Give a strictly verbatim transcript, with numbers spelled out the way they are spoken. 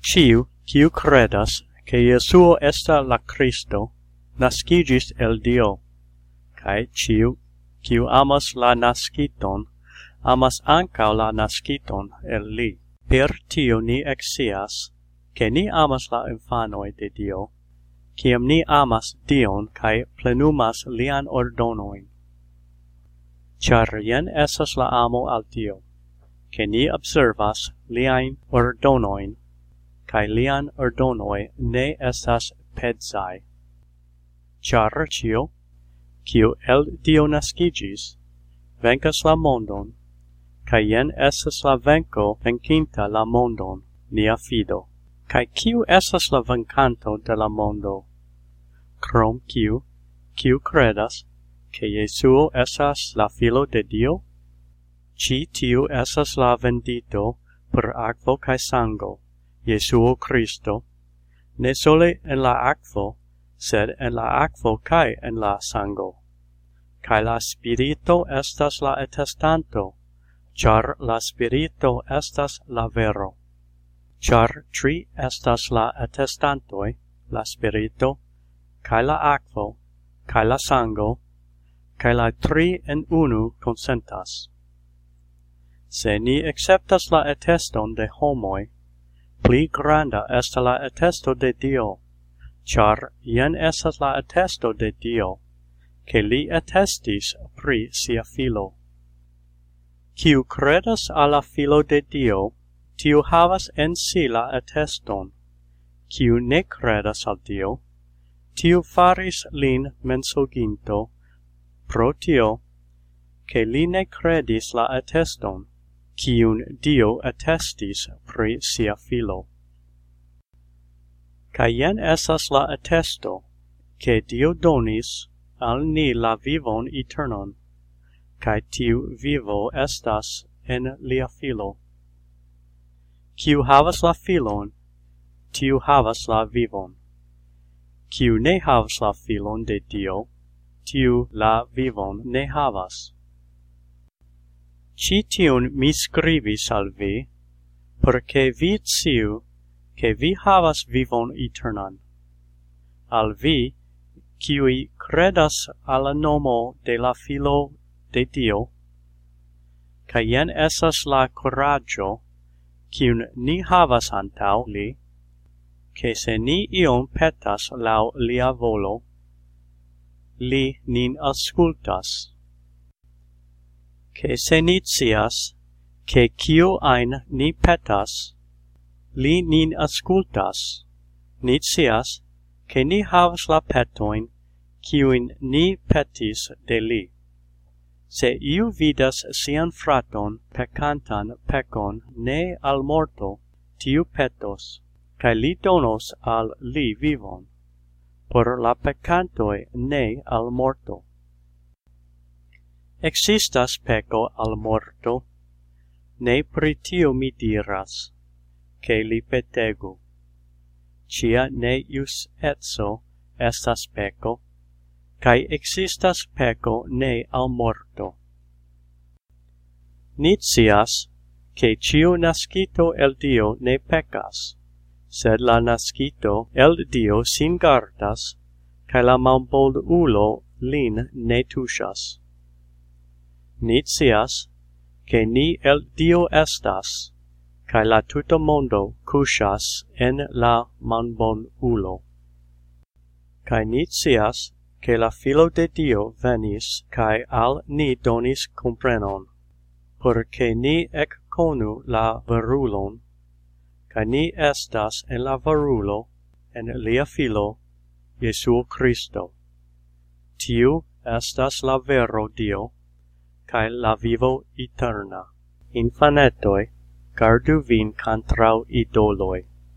Ciu, quiu credas, che Iesuo esta la Cristo, nascigis el Dio, cae ciu, quiu amas la nasciton, amas ancau la nasciton el li. Per tio ni excias, che ni amas la infanoi de Dio, ciam ni amas Dion cae plenumas lian ordonoin. Char jen esas la amo al Dio, che ni observas liain ordonoin, cae lian ordonoi ne estas pedzai. Char cio, quiu el Dio nascigis, vencas la mondon, cae jen esas la venco vencinta la mondon, nia fido. Cae quiu esas la vencanto de la mondo? Crom quiu, quiu credas, che Iesuo esas la filo de Dio? Ci tiu esas la vendito per aquo cae sango, Iesuo Christo, ne sole en la aquo, sed en la aquo cae en la sango. Cae la Spirito estas la attestanto, char la Spirito estas la vero. Char tri estas la attestantoi, la Spirito, cae la aquo, cae la sango, cae la tri en unu consentas. Se ni acceptas la atteston de homoi, pli granda est la attesto de Dio, char jen estas la attesto de Dio, che li attestis pri sia filo. Quiu credas alla filo de Dio, tiu havas en si la atteston. Quiu ne credas al Dio, tiu faris lin mensoginto, pro tio, che li ne credis la atteston, quiun Dio attestis pri sia filo. Ca jen esas la attesto, che Dio donis al ni la vivon eternon, cae tiu vivo estas en lia filo. Quiu havas la filon, tiu havas la vivon. Quiu ne havas la filon de Dio, tiu la vivon ne havas. Ci tiun mi scribis al vi, perche vi sciu, che vi havas vivon eternan. Al vi, quiui credas alla nomo de la filo de Dio, ca jen esas la coraggio, quiun ni havas antau li, che se ni ion petas lau lia volo, li nin auscultas. Che se ni scias, che cio ein ni petas, li nin auscultas, ni scias, che ni havas la petoin, quiuin ni petis de li. Se iu vidas sian fraton pecantan pecon ne al morto, tiu petos, cae li donos al li vivon, por la pecantoi ne al morto. Existas peco al morto, ne pri tio mi diras, che li petegu. Cia ne ius etso estas peco, cae existas peco ne al morto. Ni scias, che ciu nascito el Dio ne pecas, sed la nascito el Dio sin gardas, cae la malboldulo lin ne tuŝas. Ni scias, che ni el Dio estas, cae la tuta mondo cuŝas en la malbolulo. Cae ni scias, che la filo de Dio venis, cae al ni donis comprenon, porque ni ecconu la verulon, cae ni estas en la verulo, en lia filo, Iesuo Christo. Tiu estas la vero Dio, cae la vivo eterna. Infanetoi, gardu vin contrau idoloi.